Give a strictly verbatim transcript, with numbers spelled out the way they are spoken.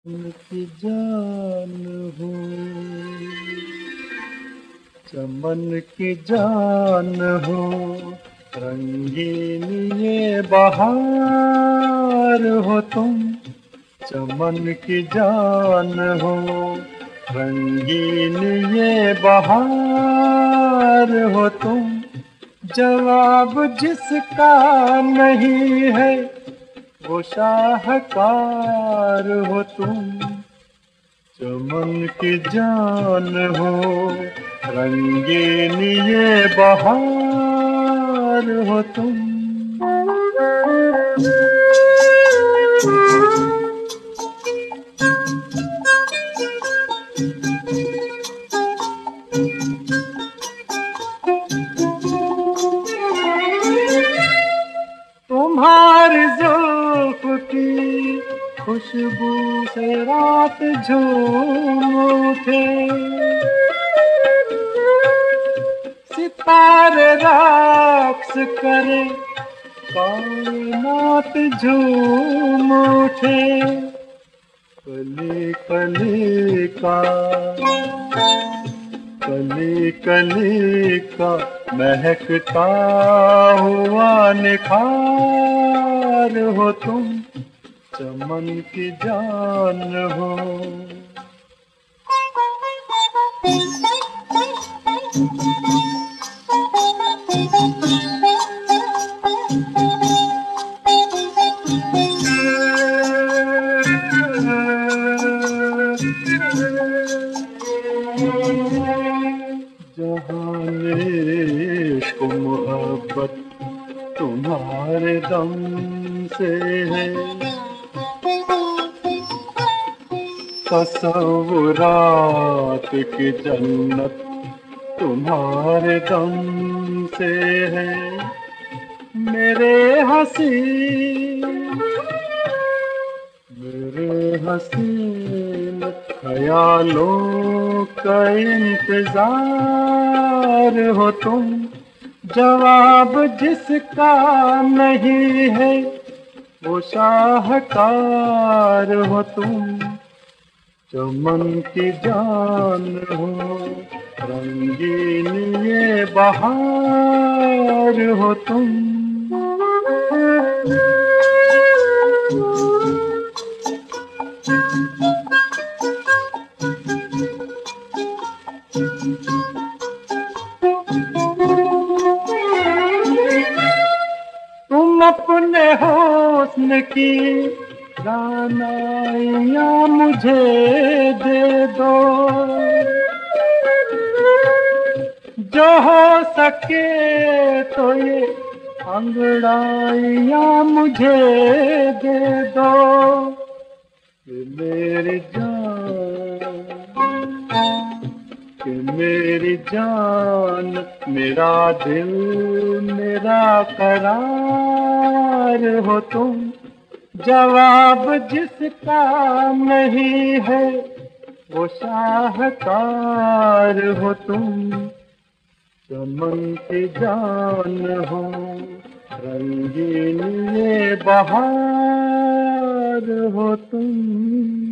की जान हो, चमन की जान हो, रंगीन ये बहार हो तुम। चमन की जान हो, रंगीन ये बहार हो तुम। जवाब जिसका नहीं है वो शाहकार हो तुम। चमन की जान हो, रंगीन ये बहार हो तुम। तुम्हारी जुल्फ की खुशबू से रात झूम उठे, सितारे रक्स करे, कायनात झूम उठे। कली कली का कली कली का महकता हुआ निखार हो तुम। चमन की जान हो। जहाने इश्क मोहब्बत तुम्हारे दम से है, तसव्वुरात की जन्नत तुम्हारे दम से है। मेरे हंसी मेरे हसीन ख्यालों का इंतजार हो तुम। जवाब जिसका नहीं है वो शाहकार हो तुम। चमन की जान हो, रंगीन ये बहार हो तुम। तुम अपने हुस्न की दानाइयाँ मुझे दे दो, जो हो सके तो ये अंगड़ाइयाँ मुझे दे दो। कि मेरी जान कि मेरी जान, मेरा दिल, मेरा करार हो तुम। जवाब जिसका नहीं है वो शाहकार हो तुम। चमन की जान हो, रंगीन ये बहार हो तुम।